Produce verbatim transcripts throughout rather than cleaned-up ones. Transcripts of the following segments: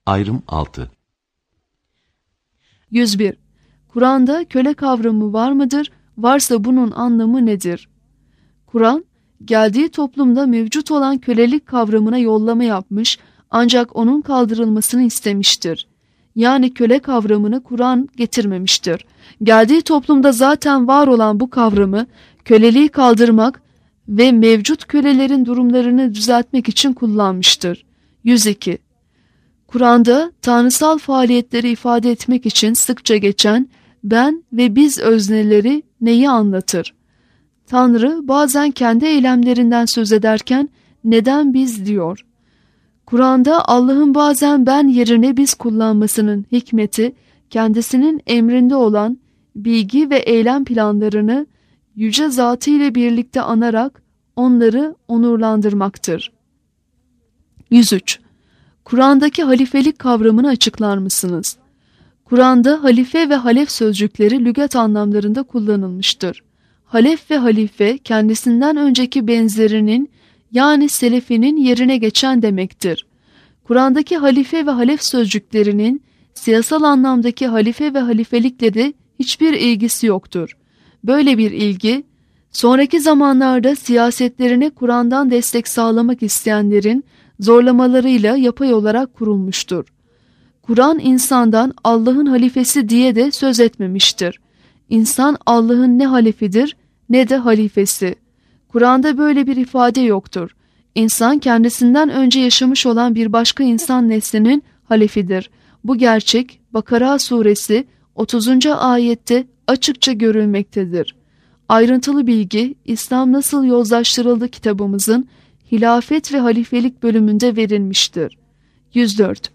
Ayrım altı. yüz bir. Kur'an'da köle kavramı var mıdır? Varsa bunun anlamı nedir? Kur'an, geldiği toplumda mevcut olan kölelik kavramına yollama yapmış, ancak onun kaldırılmasını istemiştir. Yani köle kavramını Kur'an getirmemiştir. Geldiği toplumda zaten var olan bu kavramı köleliği kaldırmak ve mevcut kölelerin durumlarını düzeltmek için kullanmıştır. yüz iki. Kur'an'da tanrısal faaliyetleri ifade etmek için sıkça geçen ben ve biz özneleri neyi anlatır? Tanrı bazen kendi eylemlerinden söz ederken neden biz diyor. Kur'an'da Allah'ın bazen ben yerine biz kullanmasının hikmeti, kendisinin emrinde olan bilgi ve eylem planlarını yüce zatı ile birlikte anarak onları onurlandırmaktır. yüz üç. Kur'an'daki halifelik kavramını açıklar mısınız? Kur'an'da halife ve halef sözcükleri lügat anlamlarında kullanılmıştır. Halef ve halife kendisinden önceki benzerinin yani selefinin yerine geçen demektir. Kur'an'daki halife ve halef sözcüklerinin siyasal anlamdaki halife ve halifelikle de hiçbir ilgisi yoktur. Böyle bir ilgi, sonraki zamanlarda siyasetlerine Kur'an'dan destek sağlamak isteyenlerin zorlamalarıyla yapay olarak kurulmuştur. Kur'an insandan Allah'ın halifesi diye de söz etmemiştir. İnsan Allah'ın ne halifidir ne de halifesi. Kur'an'da böyle bir ifade yoktur. İnsan kendisinden önce yaşamış olan bir başka insan neslinin halifidir. Bu gerçek Bakara suresi otuzuncu ayette açıkça görülmektedir. Ayrıntılı bilgi İslam Nasıl Yozlaştırıldı kitabımızın hilafet ve halifelik bölümünde verilmiştir. yüz dört.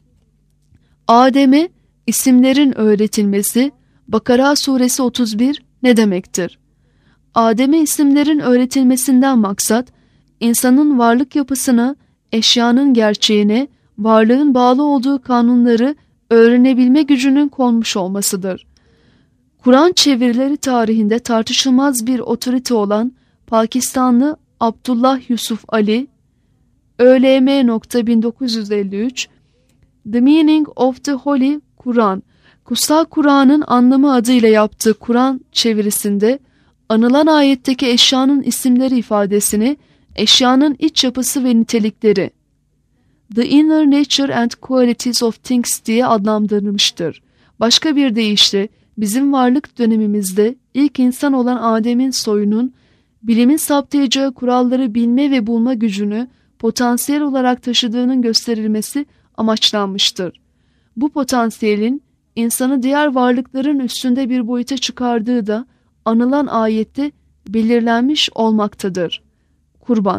Adem'e isimlerin öğretilmesi Bakara suresi otuz bir ne demektir? Adem'e isimlerin öğretilmesinden maksat, insanın varlık yapısına, eşyanın gerçeğine, varlığın bağlı olduğu kanunları öğrenebilme gücünün konmuş olmasıdır. Kur'an çevirileri tarihinde tartışılmaz bir otorite olan Pakistanlı Abdullah Yusuf Ali, Ö L M bin dokuz yüz elli üç, The Meaning of the Holy Quran, Kutsal Kur'an'ın anlamı adıyla yaptığı Kur'an çevirisinde, anılan ayetteki eşyanın isimleri ifadesini, eşyanın iç yapısı ve nitelikleri, The Inner Nature and Qualities of Things diye adlandırılmıştır. Başka bir deyişle, bizim varlık dönemimizde ilk insan olan Adem'in soyunun, bilimin saptayacağı kuralları bilme ve bulma gücünü potansiyel olarak taşıdığının gösterilmesi amaçlanmıştır. Bu potansiyelin insanı diğer varlıkların üstünde bir boyuta çıkardığı da anılan ayette belirlenmiş olmaktadır. Kurban.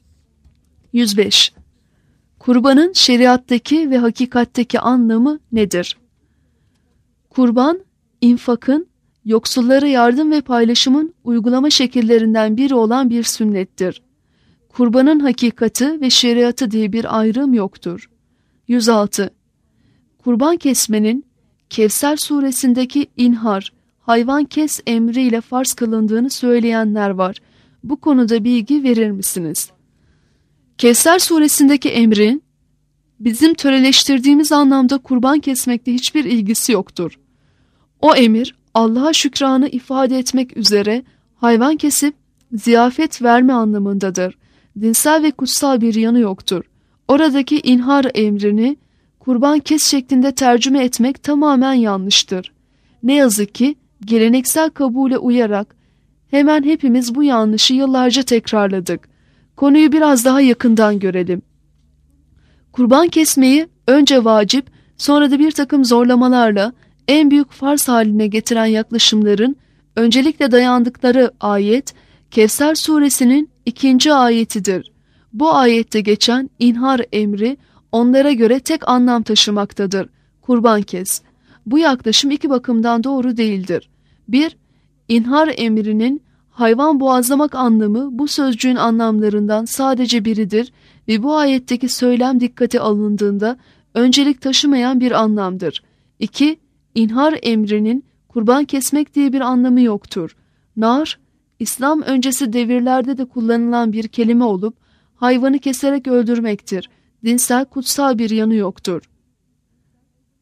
yüz beş. Kurbanın şeriattaki ve hakikatteki anlamı nedir? Kurban, infakın, yoksullara yardım ve paylaşımın uygulama şekillerinden biri olan bir sünnettir. Kurbanın hakikati ve şeriatı diye bir ayrım yoktur. yüz altı. Kurban kesmenin Kevser suresindeki inhar, hayvan kes emriyle farz kılındığını söyleyenler var. Bu konuda bilgi verir misiniz? Kevser suresindeki emrin bizim töreleştirdiğimiz anlamda kurban kesmekte hiçbir ilgisi yoktur. O emir Allah'a şükranı ifade etmek üzere hayvan kesip ziyafet verme anlamındadır. Dinsel ve kutsal bir yanı yoktur. Oradaki inhar emrini kurban kes şeklinde tercüme etmek tamamen yanlıştır. Ne yazık ki geleneksel kabule uyarak hemen hepimiz bu yanlışı yıllarca tekrarladık. Konuyu biraz daha yakından görelim. Kurban kesmeyi önce vacip, sonra da bir takım zorlamalarla en büyük farz haline getiren yaklaşımların öncelikle dayandıkları ayet, Kevser suresinin ikinci ayetidir. Bu ayette geçen inhar emri onlara göre tek anlam taşımaktadır. Kurban kes. Bu yaklaşım iki bakımdan doğru değildir. bir. İnhar emrinin hayvan boğazlamak anlamı bu sözcüğün anlamlarından sadece biridir ve bu ayetteki söylem dikkate alındığında öncelik taşımayan bir anlamdır. iki. İnhar emrinin kurban kesmek diye bir anlamı yoktur. Nar, İslam öncesi devirlerde de kullanılan bir kelime olup hayvanı keserek öldürmektir. Dinsel kutsal bir yanı yoktur.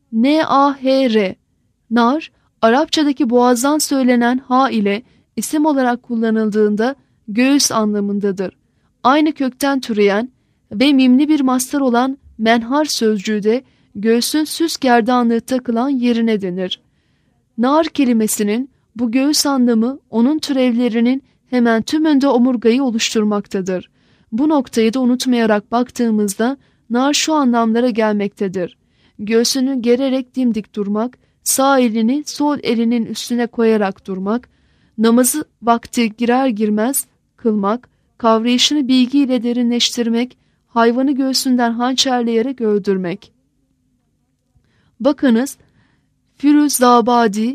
N A H R. Nar, Arapçadaki boğazdan söylenen ha ile isim olarak kullanıldığında göğüs anlamındadır. Aynı kökten türeyen ve mimli bir mastar olan menhar sözcüğü de göğsün süs gerdanlığı takılan yerine denir. Nar kelimesinin bu göğüs anlamı onun türevlerinin hemen tümünde omurgayı oluşturmaktadır. Bu noktayı da unutmayarak baktığımızda nar şu anlamlara gelmektedir. Göğsünü gererek dimdik durmak, sağ elini sol elinin üstüne koyarak durmak, namazı vakti girer girmez kılmak, kavrayışını bilgiyle derinleştirmek, hayvanı göğsünden hançerleyerek öldürmek. Bakınız, Firuzabadi,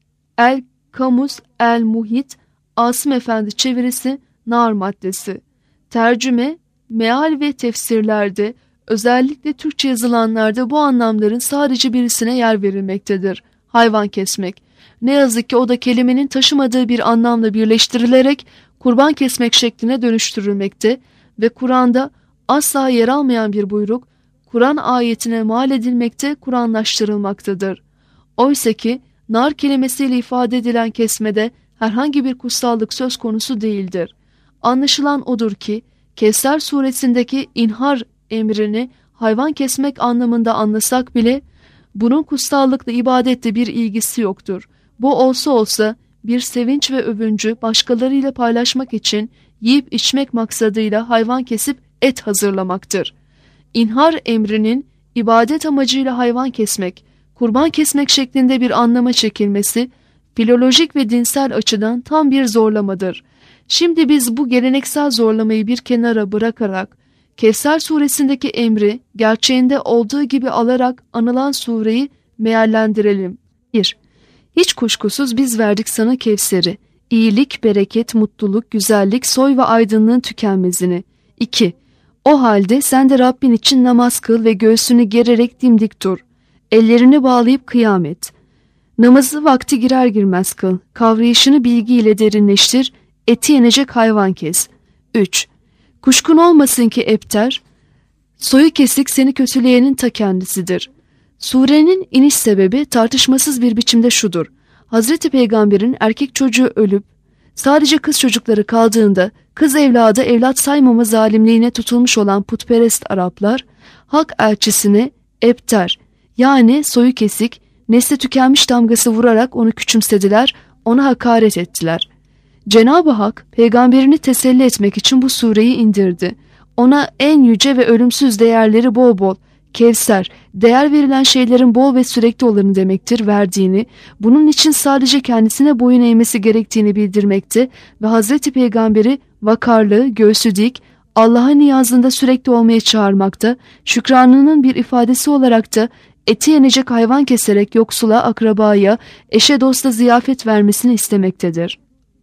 El Kamus El Muhit, Asım Efendi çevirisi nar maddesi. Tercüme, meal ve tefsirlerde, özellikle Türkçe yazılanlarda bu anlamların sadece birisine yer verilmektedir. Hayvan kesmek. Ne yazık ki o da kelimenin taşımadığı bir anlamla birleştirilerek kurban kesmek şekline dönüştürülmekte ve Kur'an'da asla yer almayan bir buyruk, Kur'an ayetine mal edilmekte, Kur'anlaştırılmaktadır. Oysa ki nar kelimesiyle ifade edilen kesmede herhangi bir kutsallık söz konusu değildir. Anlaşılan odur ki Kevser suresindeki inhar emrini hayvan kesmek anlamında anlasak bile bunun kutsallıkla ibadette bir ilgisi yoktur. Bu olsa olsa bir sevinç ve övüncü başkalarıyla paylaşmak için yiyip içmek maksadıyla hayvan kesip et hazırlamaktır. İnhar emrinin ibadet amacıyla hayvan kesmek, kurban kesmek şeklinde bir anlama çekilmesi, filolojik ve dinsel açıdan tam bir zorlamadır. Şimdi biz bu geleneksel zorlamayı bir kenara bırakarak, Kevser suresindeki emri gerçeğinde olduğu gibi alarak anılan sureyi meallendirelim. bir. Hiç kuşkusuz biz verdik sana Kevser'i, iyilik, bereket, mutluluk, güzellik, soy ve aydınlığın tükenmezini. iki. O halde sen de Rabbin için namaz kıl ve göğsünü gererek dimdik dur. Ellerini bağlayıp kıyam et. Namazı vakti girer girmez kıl. Kavrayışını bilgiyle derinleştir. Eti yenecek hayvan kes. üç. Kuşkun olmasın ki Ebter, soyu kesik seni kötüleyenin ta kendisidir. Surenin iniş sebebi tartışmasız bir biçimde şudur. Hazreti Peygamber'in erkek çocuğu ölüp sadece kız çocukları kaldığında kız evladı evlat saymama zalimliğine tutulmuş olan putperest Araplar, hak elçisine Ebter yani soyu kesik, nesli tükenmiş damgası vurarak onu küçümsediler, ona hakaret ettiler. Cenab-ı Hak peygamberini teselli etmek için bu sureyi indirdi. Ona en yüce ve ölümsüz değerleri bol bol, Kevser, değer verilen şeylerin bol ve sürekli olanı demektir verdiğini, bunun için sadece kendisine boyun eğmesi gerektiğini bildirmekte ve Hazreti Peygamberi vakarlı, göğsü dik, Allah'ın niyazında sürekli olmaya çağırmakta, şükranının bir ifadesi olarak da eti yenecek hayvan keserek yoksula, akrabaya, eşe dosta ziyafet vermesini istemektedir.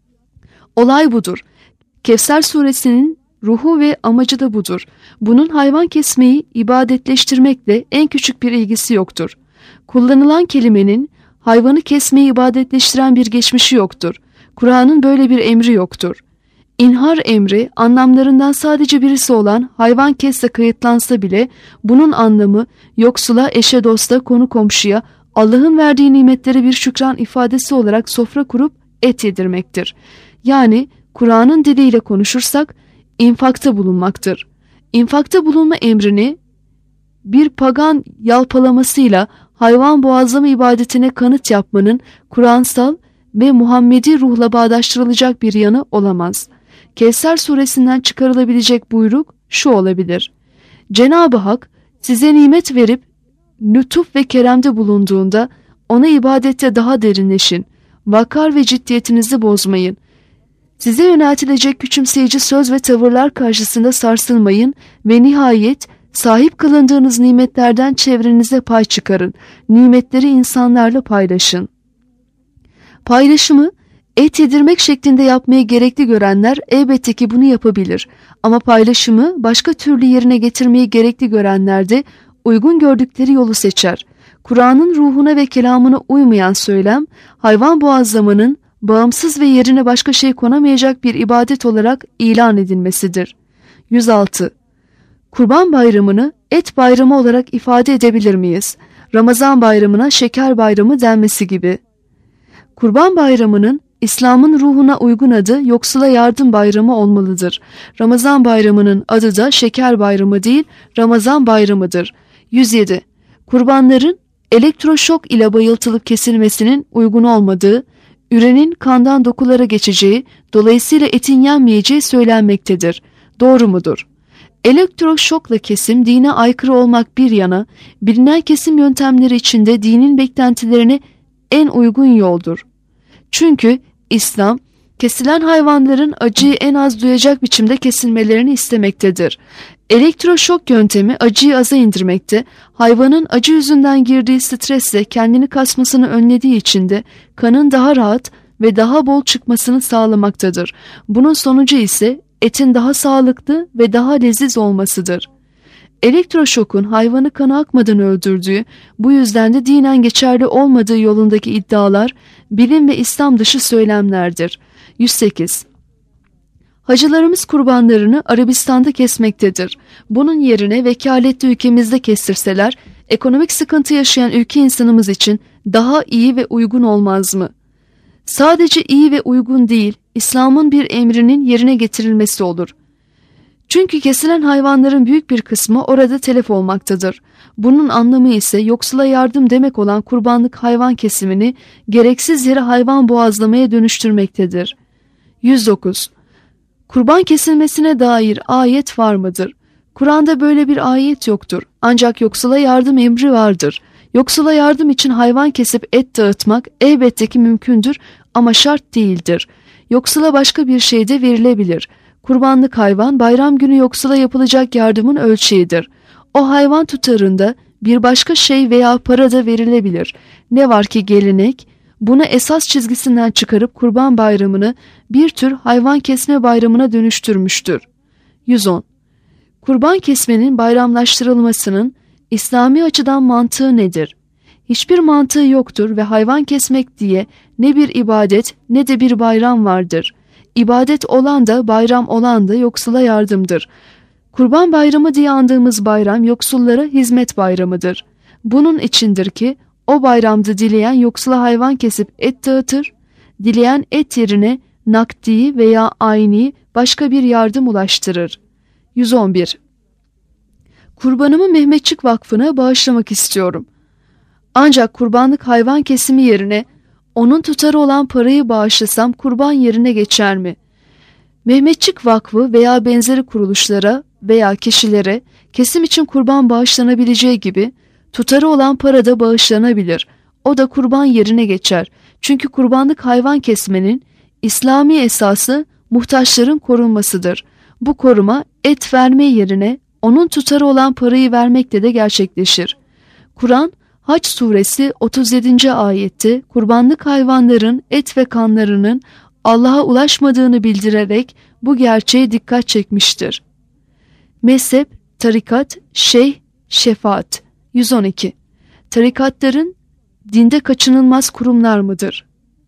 Olay budur. Kevser suresinin ruhu ve amacı da budur. Bunun hayvan kesmeyi ibadetleştirmekle en küçük bir ilgisi yoktur. Kullanılan kelimenin hayvanı kesmeyi ibadetleştiren bir geçmişi yoktur. Kur'an'ın böyle bir emri yoktur. İnhar emri anlamlarından sadece birisi olan hayvan kesle kayıtlansa bile bunun anlamı yoksula, eşe dosta, konu komşuya Allah'ın verdiği nimetleri bir şükran ifadesi olarak sofra kurup et yedirmektir. Yani Kur'an'ın diliyle konuşursak infakta bulunmaktır. İnfakta bulunma emrini bir pagan yalpalamasıyla hayvan boğazlama ibadetine kanıt yapmanın Kur'ansal ve Muhammedi ruhla bağdaştırılacak bir yanı olamaz. Kevser suresinden çıkarılabilecek buyruk şu olabilir. Cenab-ı Hak size nimet verip lütuf ve keremde bulunduğunda ona ibadette daha derinleşin. Vakar ve ciddiyetinizi bozmayın. Size yöneltilecek küçümseyici söz ve tavırlar karşısında sarsılmayın ve nihayet sahip kılındığınız nimetlerden çevrenize pay çıkarın. Nimetleri insanlarla paylaşın. Paylaşımı et yedirmek şeklinde yapmayı gerekli görenler elbette ki bunu yapabilir. Ama paylaşımı başka türlü yerine getirmeyi gerekli görenler de uygun gördükleri yolu seçer. Kur'an'ın ruhuna ve kelamına uymayan söylem, hayvan boğazlamanın bağımsız ve yerine başka şey konamayacak bir ibadet olarak ilan edilmesidir. yüz altı. Kurban bayramını et bayramı olarak ifade edebilir miyiz? Ramazan bayramına şeker bayramı denmesi gibi. Kurban bayramının İslam'ın ruhuna uygun adı yoksula yardım bayramı olmalıdır. Ramazan bayramının adı da şeker bayramı değil, Ramazan bayramıdır. yüz yedi. Kurbanların elektroşok ile bayıltılıp kesilmesinin uygun olmadığı, ürenin kandan dokulara geçeceği, dolayısıyla etin yenmeyeceği söylenmektedir. Doğru mudur? Elektroşokla kesim dine aykırı olmak bir yana, bilinen kesim yöntemleri içinde dinin beklentilerine en uygun yoldur. Çünkü İslam, kesilen hayvanların acıyı en az duyacak biçimde kesilmelerini istemektedir. Elektroşok yöntemi acıyı aza indirmekte, hayvanın acı yüzünden girdiği stresle kendini kasmasını önlediği için de kanın daha rahat ve daha bol çıkmasını sağlamaktadır. Bunun sonucu ise etin daha sağlıklı ve daha leziz olmasıdır. Elektroşokun hayvanı kanı akmadan öldürdüğü, bu yüzden de dinen geçerli olmadığı yolundaki iddialar bilim ve İslam dışı söylemlerdir. yüz sekiz. Hacılarımız kurbanlarını Arabistan'da kesmektedir. Bunun yerine vekaletli ülkemizde kestirseler, ekonomik sıkıntı yaşayan ülke insanımız için daha iyi ve uygun olmaz mı? Sadece iyi ve uygun değil, İslam'ın bir emrinin yerine getirilmesi olur. Çünkü kesilen hayvanların büyük bir kısmı orada telef olmaktadır. Bunun anlamı ise yoksula yardım demek olan kurbanlık hayvan kesimini gereksiz yere hayvan boğazlamaya dönüştürmektedir. yüz dokuz. Kurban kesilmesine dair ayet var mıdır? Kur'an'da böyle bir ayet yoktur. Ancak yoksula yardım emri vardır. Yoksula yardım için hayvan kesip et dağıtmak elbette ki mümkündür ama şart değildir. Yoksula başka bir şey de verilebilir. Kurbanlık hayvan bayram günü yoksula yapılacak yardımın ölçeğidir. O hayvan tutarında bir başka şey veya para da verilebilir. Ne var ki gelenek bunu esas çizgisinden çıkarıp kurban bayramını bir tür hayvan kesme bayramına dönüştürmüştür. yüz on. Kurban kesmenin bayramlaştırılmasının İslami açıdan mantığı nedir? Hiçbir mantığı yoktur ve hayvan kesmek diye ne bir ibadet ne de bir bayram vardır. İbadet olan da bayram olan da yoksula yardımdır. Kurban bayramı diye andığımız bayram yoksullara hizmet bayramıdır. Bunun içindir ki o bayramda dileyen yoksula hayvan kesip et dağıtır, dileyen et yerine nakdi veya ayni başka bir yardım ulaştırır. yüz on bir. Kurbanımı Mehmetçik Vakfı'na bağışlamak istiyorum. Ancak kurbanlık hayvan kesimi yerine onun tutarı olan parayı bağışlasam kurban yerine geçer mi? Mehmetçik Vakfı veya benzeri kuruluşlara veya kişilere kesim için kurban bağışlanabileceği gibi tutarı olan para da bağışlanabilir. O da kurban yerine geçer. Çünkü kurbanlık hayvan kesmenin İslami esası muhtaçların korunmasıdır. Bu koruma et verme yerine onun tutarı olan parayı vermekle de gerçekleşir. Kur'an Hac suresi otuz yedinci ayette kurbanlık hayvanların et ve kanlarının Allah'a ulaşmadığını bildirerek bu gerçeğe dikkat çekmiştir. Mezhep, tarikat, şeyh, şefaat. yüz on iki. Tarikatların dinde kaçınılmaz kurumlar mıdır?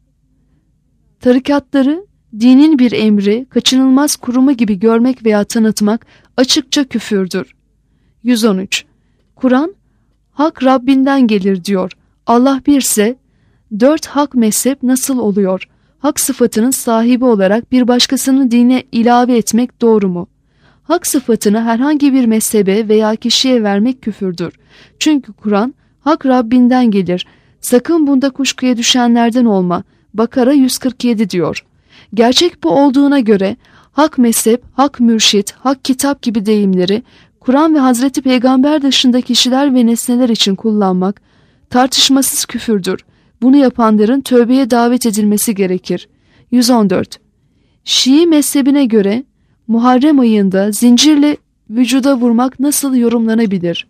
Tarikatları dinin bir emri, kaçınılmaz kurumu gibi görmek veya tanıtmak açıkça küfürdür. yüz on üç. Kur'an, hak Rabbinden gelir diyor. Allah birse, dört hak mezhep nasıl oluyor? Hak sıfatının sahibi olarak bir başkasının dine ilave etmek doğru mu? Hak sıfatını herhangi bir mezhebe veya kişiye vermek küfürdür. Çünkü Kur'an, hak Rabbinden gelir. Sakın bunda kuşkuya düşenlerden olma. Bakara yüz kırk yedi diyor. Gerçek bu olduğuna göre hak mezhep, hak mürşit, hak kitap gibi deyimleri Kur'an ve Hazreti Peygamber dışında kişiler ve nesneler için kullanmak tartışmasız küfürdür. Bunu yapanların tövbeye davet edilmesi gerekir. yüz on dört. Şii mezhebine göre Muharrem ayında zincirle vücuda vurmak nasıl yorumlanabilir?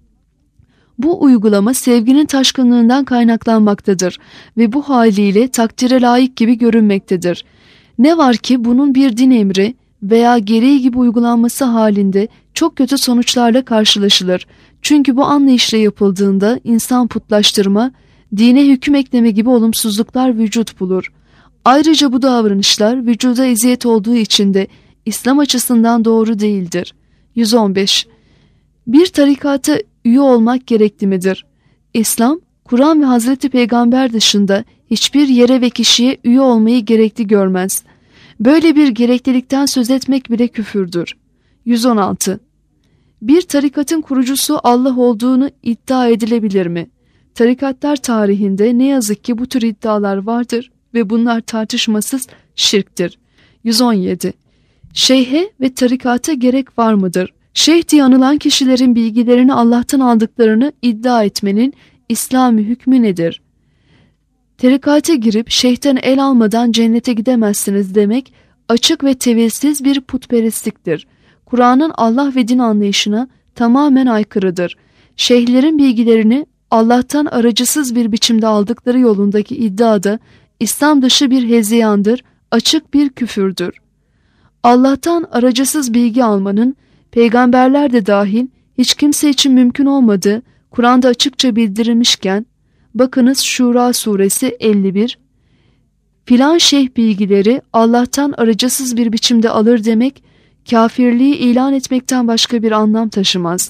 Bu uygulama sevginin taşkınlığından kaynaklanmaktadır ve bu haliyle takdire layık gibi görünmektedir. Ne var ki bunun bir din emri veya gereği gibi uygulanması halinde çok kötü sonuçlarla karşılaşılır. Çünkü bu anlayışla yapıldığında insan putlaştırma, dine hüküm ekleme gibi olumsuzluklar vücut bulur. Ayrıca bu davranışlar vücuda eziyet olduğu için de İslam açısından doğru değildir. yüz on beş. Bir tarikata üye olmak gerekli midir? İslam, Kur'an ve Hazreti Peygamber dışında hiçbir yere ve kişiye üye olmayı gerekli görmez. Böyle bir gereklilikten söz etmek bile küfürdür. yüz on altı. Bir tarikatın kurucusu Allah olduğunu iddia edilebilir mi? Tarikatlar tarihinde ne yazık ki bu tür iddialar vardır ve bunlar tartışmasız şirktir. yüz on yedi. Şeyhe ve tarikata gerek var mıdır? Şeyh diye anılan kişilerin bilgilerini Allah'tan aldıklarını iddia etmenin İslami hükmü nedir? Tarikate girip şeyhten el almadan cennete gidemezsiniz demek açık ve tevilsiz bir putperestliktir. Kur'an'ın Allah ve din anlayışına tamamen aykırıdır. Şeyhlerin bilgilerini Allah'tan aracısız bir biçimde aldıkları yolundaki iddiada İslam dışı bir hezeyandır, açık bir küfürdür. Allah'tan aracısız bilgi almanın peygamberler de dahil hiç kimse için mümkün olmadığı Kur'an'da açıkça bildirilmişken, bakınız Şura suresi elli bir, filan şeyh bilgileri Allah'tan aracısız bir biçimde alır demek, kafirliği ilan etmekten başka bir anlam taşımaz.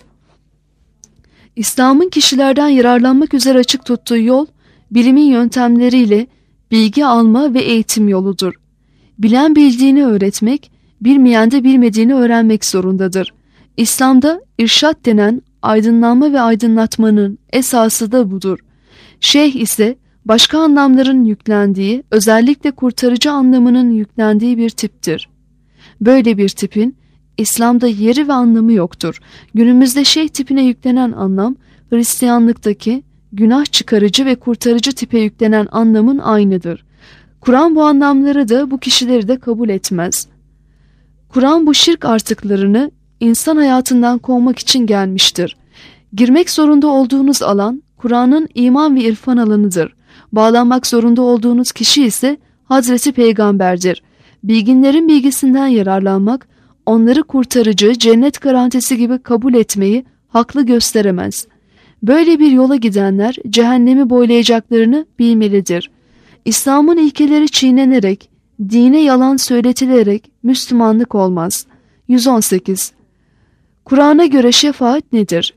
İslam'ın kişilerden yararlanmak üzere açık tuttuğu yol, bilimin yöntemleriyle bilgi alma ve eğitim yoludur. Bilen bildiğini öğretmek, bilmeyen de bilmediğini öğrenmek zorundadır. İslam'da irşad denen aydınlanma ve aydınlatmanın esası da budur. Şeyh ise başka anlamların yüklendiği, özellikle kurtarıcı anlamının yüklendiği bir tiptir. Böyle bir tipin İslam'da yeri ve anlamı yoktur. Günümüzde şeyh tipine yüklenen anlam, Hristiyanlıktaki günah çıkarıcı ve kurtarıcı tipe yüklenen anlamın aynıdır. Kur'an bu anlamları da bu kişileri de kabul etmez. Kur'an bu şirk artıklarını insan hayatından kovmak için gelmiştir. Girmek zorunda olduğunuz alan Kur'an'ın iman ve irfan alanıdır. Bağlanmak zorunda olduğunuz kişi ise Hazreti Peygamber'dir. Bilginlerin bilgisinden yararlanmak, onları kurtarıcı, cennet garantisi gibi kabul etmeyi haklı gösteremez. Böyle bir yola gidenler cehennemi boylayacaklarını bilmelidir. İslam'ın ilkeleri çiğnenerek, dine yalan söyletilerek Müslümanlık olmaz. yüz on sekiz. Kur'an'a göre şefaat nedir?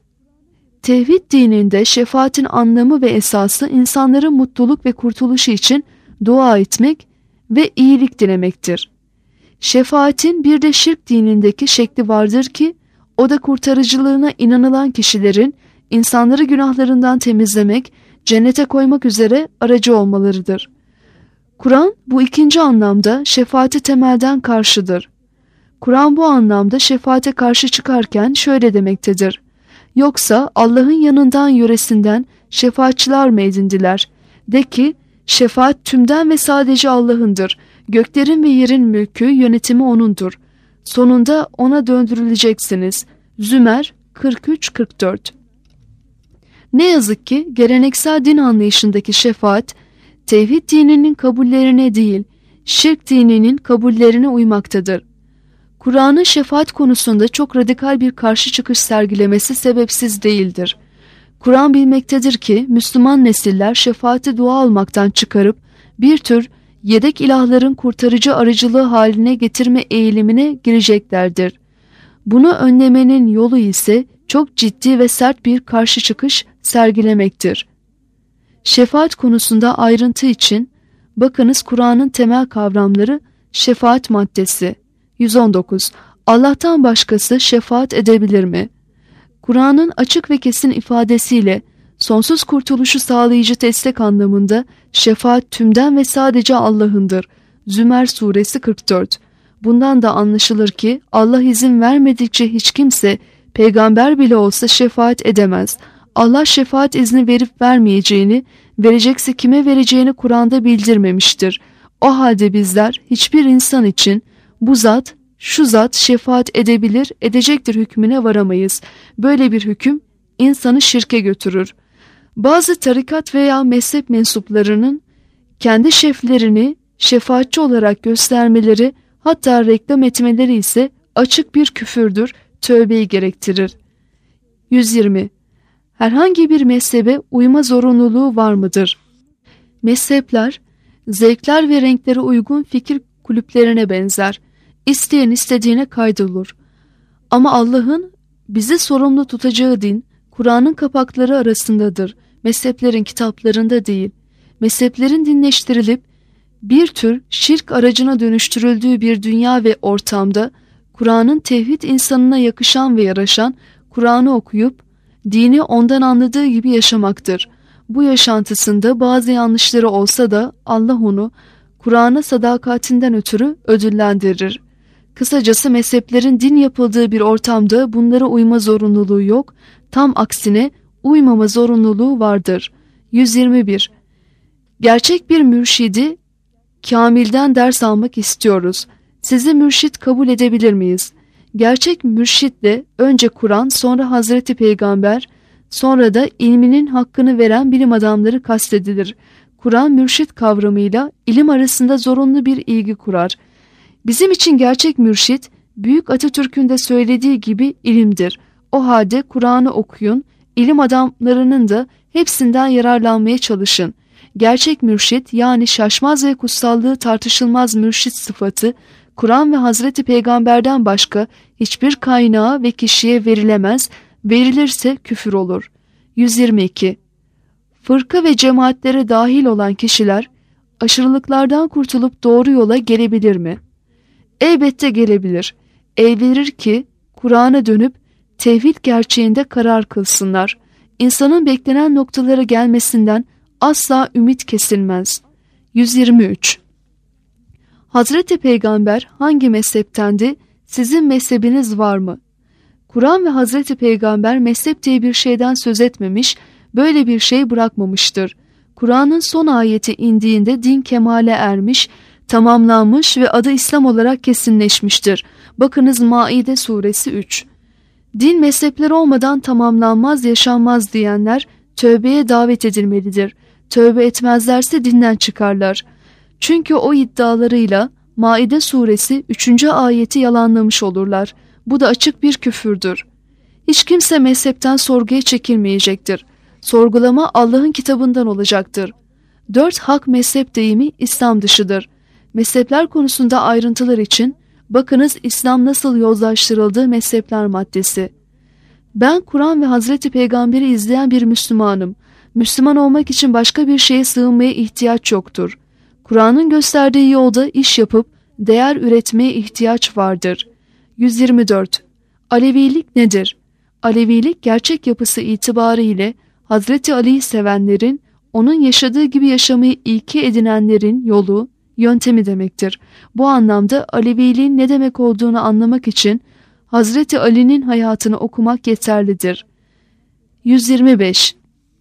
Tevhid dininde şefaatin anlamı ve esası insanların mutluluk ve kurtuluşu için dua etmek ve iyilik dilemektir. Şefaatin bir de şirk dinindeki şekli vardır ki, o da kurtarıcılığına inanılan kişilerin insanları günahlarından temizlemek, cennete koymak üzere aracı olmalarıdır. Kur'an bu ikinci anlamda şefaati temelden karşıdır. Kur'an bu anlamda şefaate karşı çıkarken şöyle demektedir: yoksa Allah'ın yanından yöresinden şefaatçiler mi edindiler? De ki, şefaat tümden ve sadece Allah'ındır. Göklerin ve yerin mülkü, yönetimi O'nundur. Sonunda O'na döndürüleceksiniz. Zümer kırk üç kırk dört. Ne yazık ki geleneksel din anlayışındaki şefaat, tevhid dininin kabullerine değil, şirk dininin kabullerine uymaktadır. Kur'an'ın şefaat konusunda çok radikal bir karşı çıkış sergilemesi sebepsiz değildir. Kur'an bilmektedir ki Müslüman nesiller şefaati dua almaktan çıkarıp bir tür yedek ilahların kurtarıcı aracılığı haline getirme eğilimine gireceklerdir. Bunu önlemenin yolu ise çok ciddi ve sert bir karşı çıkış sergilemektir. Şefaat konusunda ayrıntı için bakınız Kur'an'ın temel kavramları şefaat maddesi. yüz on dokuz. Allah'tan başkası şefaat edebilir mi? Kur'an'ın açık ve kesin ifadesiyle sonsuz kurtuluşu sağlayıcı destek anlamında şefaat tümden ve sadece Allah'ındır. Zümer suresi kırk dört. Bundan da anlaşılır ki Allah izin vermedikçe hiç kimse, peygamber bile olsa şefaat edemez. Allah şefaat izni verip vermeyeceğini, verecekse kime vereceğini Kur'an'da bildirmemiştir. O halde bizler hiçbir insan için bu zat, şu zat şefaat edebilir, edecektir hükmüne varamayız. Böyle bir hüküm insanı şirke götürür. Bazı tarikat veya mezhep mensuplarının kendi şeflerini şefaatçi olarak göstermeleri, hatta reklam etmeleri ise açık bir küfürdür, tövbeyi gerektirir. yüz yirmi. Herhangi bir mezhebe uyma zorunluluğu var mıdır? Mezhepler, zevkler ve renklere uygun fikir kulüplerine benzer. İsteyen istediğine kaydolur. Ama Allah'ın bizi sorumlu tutacağı din, Kur'an'ın kapakları arasındadır. mezheplerin kitaplarında değil, mezheplerin dinleştirilip bir tür şirk aracına dönüştürüldüğü bir dünya ve ortamda Kur'an'ın tevhid insanına yakışan ve yaraşan Kur'an'ı okuyup dini ondan anladığı gibi yaşamaktır. Bu yaşantısında bazı yanlışları olsa da Allah onu Kur'an'a sadakatinden ötürü ödüllendirir. Kısacası mezheplerin din yapıldığı bir ortamda bunlara uyma zorunluluğu yok, tam aksine uymama zorunluluğu vardır. yüz yirmi bir. Gerçek bir mürşidi kamilden ders almak istiyoruz. Sizi mürşit kabul edebilir miyiz? Gerçek mürşitle önce Kur'an, sonra Hazreti Peygamber, sonra da ilminin hakkını veren bilim adamları kastedilir. Kur'an mürşit kavramıyla ilim arasında zorunlu bir ilgi kurar. Bizim için gerçek mürşit, Büyük Atatürk'ün de söylediği gibi ilimdir. O halde Kur'an'ı okuyun, ilim adamlarının da hepsinden yararlanmaya çalışın. Gerçek mürşit, yani şaşmaz ve kutsallığı tartışılmaz mürşit sıfatı, Kur'an ve Hazreti Peygamber'den başka hiçbir kaynağa ve kişiye verilemez, verilirse küfür olur. yüz yirmi iki. Fırka ve cemaatlere dahil olan kişiler, aşırılıklardan kurtulup doğru yola gelebilir mi? Elbette gelebilir. El verir ki Kur'an'a dönüp tevhid gerçeğinde karar kılsınlar. İnsanın beklenen noktalara gelmesinden asla ümit kesilmez. yüz yirmi üç. Hazreti Peygamber hangi mezheptendi? Sizin mezhebiniz var mı? Kur'an ve Hazreti Peygamber mezhep diye bir şeyden söz etmemiş, böyle bir şey bırakmamıştır. Kur'an'ın son ayeti indiğinde din kemale ermiş, tamamlanmış ve adı İslam olarak kesinleşmiştir. Bakınız Maide suresi üç. Din mezhepler olmadan tamamlanmaz, yaşanmaz diyenler tövbeye davet edilmelidir. Tövbe etmezlerse dinden çıkarlar. Çünkü o iddialarıyla Maide suresi üçüncü ayeti yalanlamış olurlar. Bu da açık bir küfürdür. Hiç kimse mezhepten sorguya çekilmeyecektir. Sorgulama Allah'ın kitabından olacaktır. Dört hak mezhep deyimi İslam dışıdır. Mezhepler konusunda ayrıntılar için bakınız İslam nasıl yozlaştırıldı mezhepler maddesi. Ben Kur'an ve Hazreti Peygamber'i izleyen bir Müslümanım. Müslüman olmak için başka bir şeye sığınmaya ihtiyaç yoktur. Kur'an'ın gösterdiği yolda iş yapıp değer üretmeye ihtiyaç vardır. yüz yirmi dört. Alevilik nedir? Alevilik gerçek yapısı itibariyle Hazreti Ali'yi sevenlerin, onun yaşadığı gibi yaşamayı ilke edinenlerin yolu, yöntemi demektir. Bu anlamda Aleviliğin ne demek olduğunu anlamak için Hazreti Ali'nin hayatını okumak yeterlidir. yüz yirmi beş.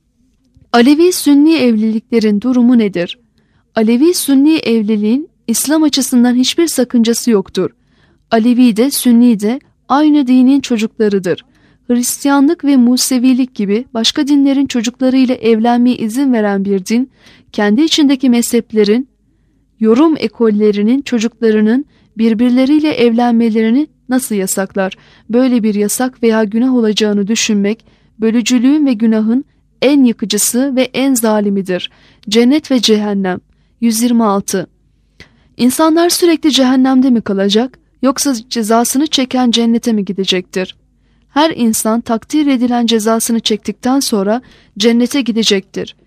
Alevi-Sünni evliliklerin durumu nedir? Alevi-Sünni evliliğin İslam açısından hiçbir sakıncası yoktur. Alevi de Sünni de aynı dinin çocuklarıdır. Hristiyanlık ve Musevilik gibi başka dinlerin çocuklarıyla evlenmeye izin veren bir din, kendi içindeki mezheplerin, yorum ekollerinin çocuklarının birbirleriyle evlenmelerini nasıl yasaklar? Böyle bir yasak veya günah olacağını düşünmek, bölücülüğün ve günahın en yıkıcısı ve en zalimidir. Cennet ve cehennem. yüz yirmi altı. İnsanlar sürekli cehennemde mi kalacak, yoksa cezasını çeken cennete mi gidecektir? Her insan takdir edilen cezasını çektikten sonra cennete gidecektir.